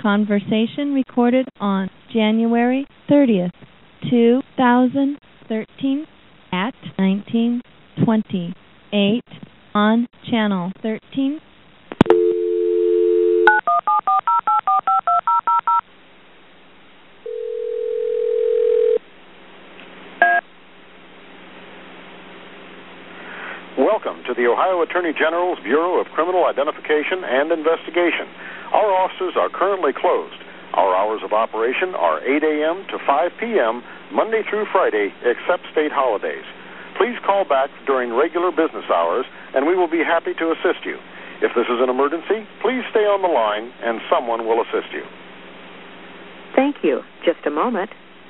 conversation recorded on January 30th, 2013 at 19:28 on Channel 13. Welcome to the Ohio Attorney General's Bureau of Criminal Identification and Investigation. Our offices are currently closed. Our hours of operation are 8 a.m. to 5 p.m., Monday through Friday, except state holidays. Please call back during regular business hours, and we will be happy to assist you. If this is an emergency, please stay on the line, and someone will assist you. Thank you. Just a moment.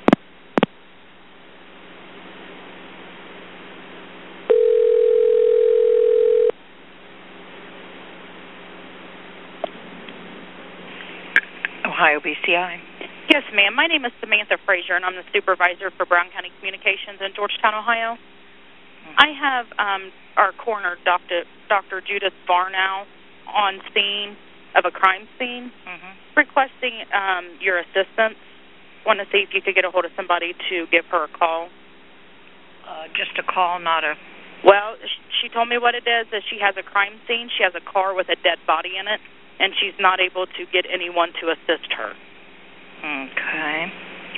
Ohio BCI. Yes, ma'am. My name is Samantha Frazier, and I'm the supervisor for Brown County Communications in Georgetown, Ohio. I have our coroner, Dr. Judith Varnow, on scene of a crime scene, requesting your assistance. Want to see if you could get a hold of somebody to give her a call. Just a call, not a... Well, she told me what it is, that she has a crime scene. She has a car with a dead body in it, and she's not able to get anyone to assist her. Okay.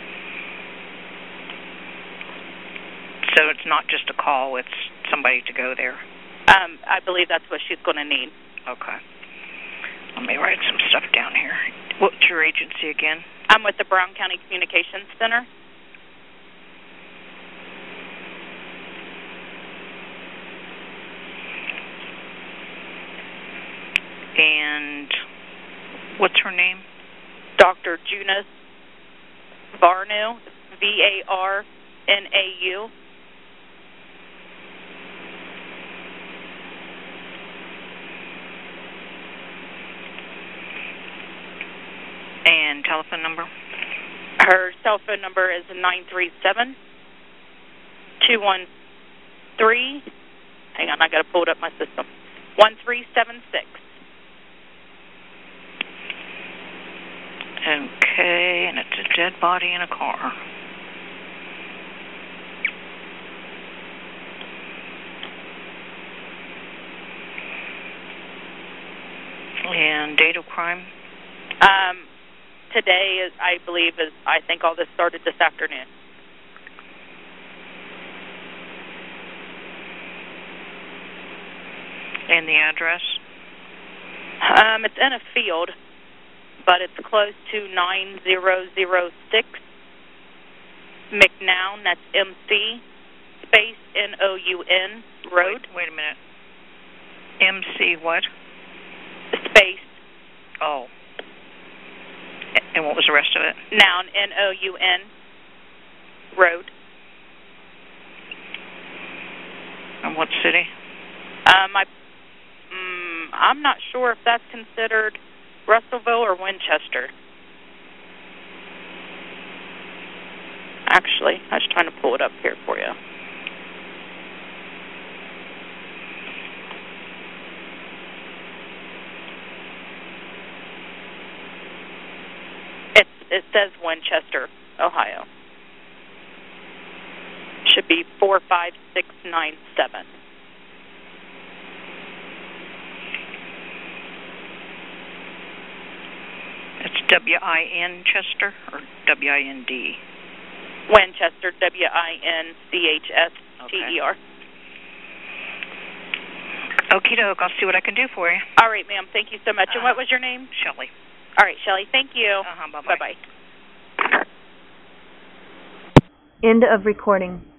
So it's not just a call, it's somebody to go there? I believe that's what she's going to need. Okay. Let me write some stuff down here. What's your agency again? I'm with the Brown County Communications Center. And what's her name? Dr. Judith Varnow, Varnau. And telephone number? Her cell phone number is 937-213. Hang on, I got to pull it up my system. 1376. Okay, and it's a dead body in a car. And date of crime? Today, I think all this started this afternoon. And the address? It's in a field, but it's close to 9006 McNown, that's MC, space N-O-U-N, Road. Wait a minute. MC what? Space. Oh. And what was the rest of it? Noun, N-O-U-N, Road. And what city? I'm not sure if that's considered Russellville or Winchester. Actually, I was trying to pull it up here for you. It says Winchester, Ohio. Should be 45697. It's W-I-N Chester or W-I-N-D? Winchester, W-I-N-C-H-S-T-E-R. Okie doke, I'll see what I can do for you. All right, ma'am. Thank you so much. And what was your name? Shelley. All right, Shelley. Thank you. Bye-bye. Bye-bye. End of recording.